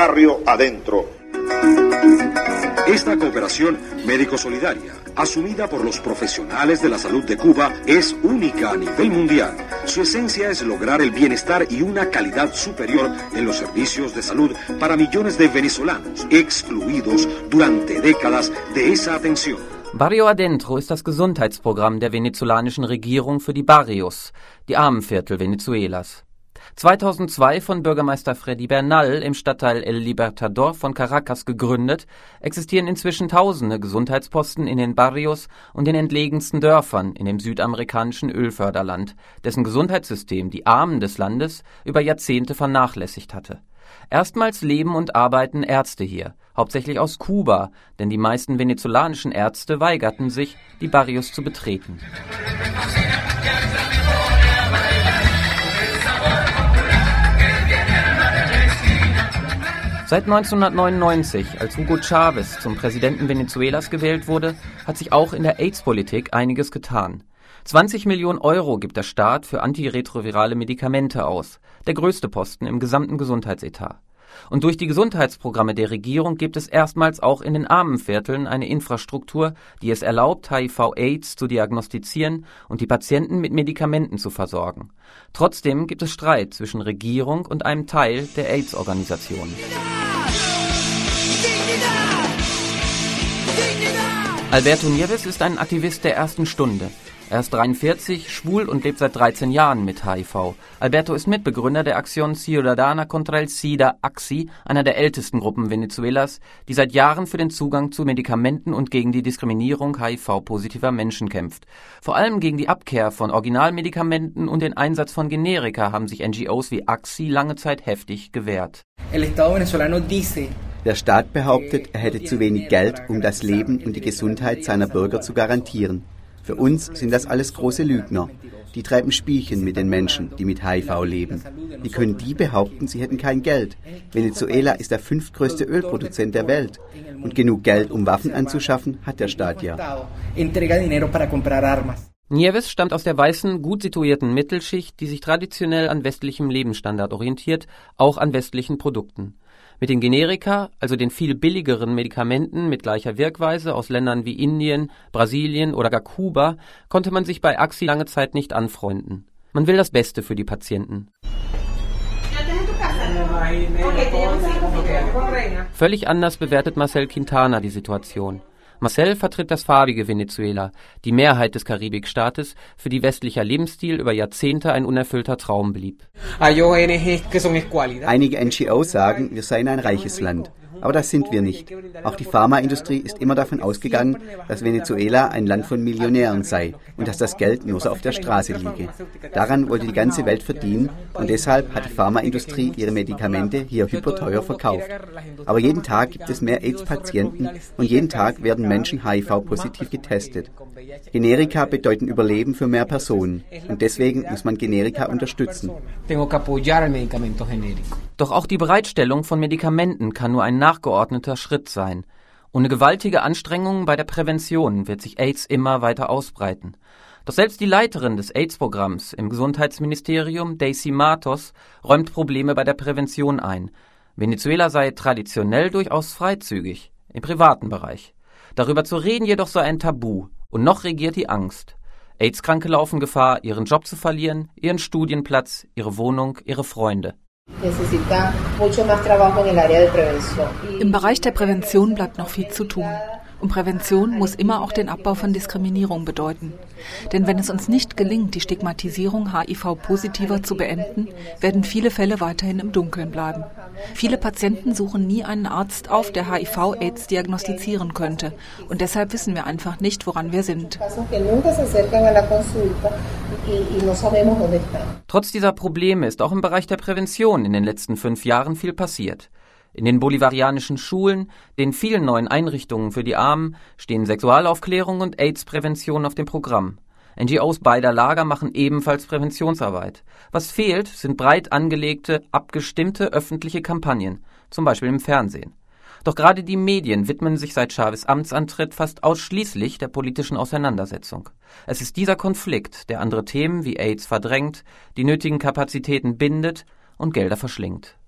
barrio adentro. Esta cooperación médico-solidaria, asumida por los profesionales de la salud de Cuba, es única a nivel mundial. Su esencia es lograr el bienestar y una calidad superior en los servicios de salud para millones de venezolanos excluidos durante décadas de esa atención. Barrio Adentro ist das Gesundheitsprogramm der venezolanischen Regierung für die Barrios, die Armenviertel Venezuelas. 2002 von Bürgermeister Freddy Bernal im Stadtteil El Libertador von Caracas gegründet, existieren inzwischen tausende Gesundheitsposten in den Barrios und den entlegensten Dörfern in dem südamerikanischen Ölförderland, dessen Gesundheitssystem die Armen des Landes über Jahrzehnte vernachlässigt hatte. Erstmals leben und arbeiten Ärzte hier, hauptsächlich aus Kuba, denn die meisten venezolanischen Ärzte weigerten sich, die Barrios zu betreten. Seit 1999, als Hugo Chávez zum Präsidenten Venezuelas gewählt wurde, hat sich auch in der AIDS-Politik einiges getan. 20 Millionen Euro gibt der Staat für antiretrovirale Medikamente aus, der größte Posten im gesamten Gesundheitsetat. Und durch die Gesundheitsprogramme der Regierung gibt es erstmals auch in den Armenvierteln eine Infrastruktur, die es erlaubt, HIV/AIDS zu diagnostizieren und die Patienten mit Medikamenten zu versorgen. Trotzdem gibt es Streit zwischen Regierung und einem Teil der AIDS-Organisation. Alberto Nieves ist ein Aktivist der ersten Stunde. Er ist 43, schwul und lebt seit 13 Jahren mit HIV. Alberto ist Mitbegründer der Acción Ciudadana contra el SIDA, ACSI, einer der ältesten Gruppen Venezuelas, die seit Jahren für den Zugang zu Medikamenten und gegen die Diskriminierung HIV-positiver Menschen kämpft. Vor allem gegen die Abkehr von Originalmedikamenten und den Einsatz von Generika haben sich NGOs wie ACSI lange Zeit heftig gewehrt. Der Staat behauptet, er hätte zu wenig Geld, um das Leben und die Gesundheit seiner Bürger zu garantieren. Für uns sind das alles große Lügner. Die treiben Spielchen mit den Menschen, die mit HIV leben. Wie können die behaupten, sie hätten kein Geld? Venezuela ist der 5. größte Ölproduzent der Welt. Und genug Geld, um Waffen anzuschaffen, hat der Staat ja. Nieves stammt aus der weißen, gut situierten Mittelschicht, die sich traditionell an westlichem Lebensstandard orientiert, auch an westlichen Produkten. Mit den Generika, also den viel billigeren Medikamenten mit gleicher Wirkweise aus Ländern wie Indien, Brasilien oder gar Kuba, konnte man sich bei ACSI lange Zeit nicht anfreunden. Man will das Beste für die Patienten. Völlig anders bewertet Marcel Quintana die Situation. Marcel vertritt das farbige Venezuela, die Mehrheit des Karibikstaates, für die westlicher Lebensstil über Jahrzehnte ein unerfüllter Traum blieb. Einige NGOs sagen, wir seien ein reiches Land. Aber das sind wir nicht. Auch die Pharmaindustrie ist immer davon ausgegangen, dass Venezuela ein Land von Millionären sei und dass das Geld nur so auf der Straße liege. Daran wollte die ganze Welt verdienen und deshalb hat die Pharmaindustrie ihre Medikamente hier hyperteuer verkauft. Aber jeden Tag gibt es mehr AIDS-Patienten und jeden Tag werden Menschen HIV-positiv getestet. Generika bedeuten Überleben für mehr Personen und deswegen muss man Generika unterstützen. Doch auch die Bereitstellung von Medikamenten kann nur ein nachgeordneter Schritt sein. Ohne gewaltige Anstrengungen bei der Prävention wird sich AIDS immer weiter ausbreiten. Doch selbst die Leiterin des AIDS-Programms im Gesundheitsministerium, Daisy Matos, räumt Probleme bei der Prävention ein. Venezuela sei traditionell durchaus freizügig, im privaten Bereich. Darüber zu reden jedoch sei ein Tabu und noch regiert die Angst. AIDS-Kranke laufen Gefahr, ihren Job zu verlieren, ihren Studienplatz, ihre Wohnung, ihre Freunde. Im Bereich der Prävention bleibt noch viel zu tun. Und Prävention muss immer auch den Abbau von Diskriminierung bedeuten. Denn wenn es uns nicht gelingt, die Stigmatisierung HIV-Positiver zu beenden, werden viele Fälle weiterhin im Dunkeln bleiben. Viele Patienten suchen nie einen Arzt auf, der HIV-AIDS diagnostizieren könnte. Und deshalb wissen wir einfach nicht, woran wir sind. Trotz dieser Probleme ist auch im Bereich der Prävention in den letzten 5 Jahren viel passiert. In den bolivarianischen Schulen, den vielen neuen Einrichtungen für die Armen, stehen Sexualaufklärung und AIDS-Prävention auf dem Programm. NGOs beider Lager machen ebenfalls Präventionsarbeit. Was fehlt, sind breit angelegte, abgestimmte öffentliche Kampagnen, zum Beispiel im Fernsehen. Doch gerade die Medien widmen sich seit Chávez' Amtsantritt fast ausschließlich der politischen Auseinandersetzung. Es ist dieser Konflikt, der andere Themen wie AIDS verdrängt, die nötigen Kapazitäten bindet und Gelder verschlingt.